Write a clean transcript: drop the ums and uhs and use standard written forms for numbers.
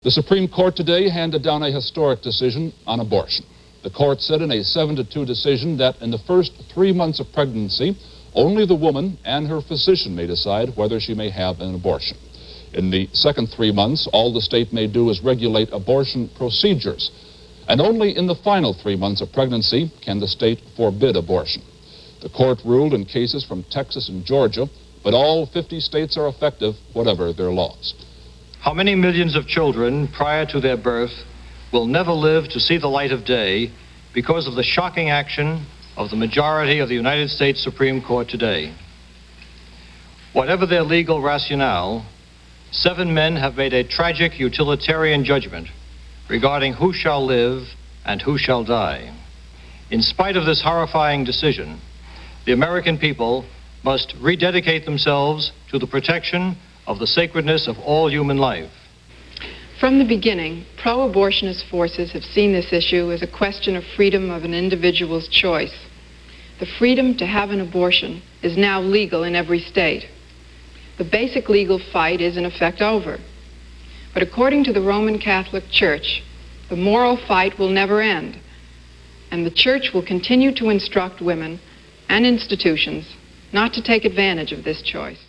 The Supreme Court today handed down a historic decision on abortion. The court said in a 7-2 decision that in the first 3 months of pregnancy, only the woman and her physician may decide whether she may have an abortion. In the second 3 months, all the state may do is regulate abortion procedures. And only in the final 3 months of pregnancy can the state forbid abortion. The court ruled in cases from Texas and Georgia, but all 50 states are effective, whatever their laws. How many millions of children prior to their birth will never live to see the light of day because of the shocking action of the majority of the United States Supreme Court today? Whatever their legal rationale, 7 men have made a tragic utilitarian judgment regarding who shall live and who shall die. In spite of this horrifying decision, the American people must rededicate themselves to the protection of the sacredness of all human life. From the beginning, pro-abortionist forces have seen this issue as a question of freedom of an individual's choice. The freedom to have an abortion is now legal in every state. The basic legal fight is in effect over. But according to the Roman Catholic Church, the moral fight will never end, and the Church will continue to instruct women and institutions not to take advantage of this choice.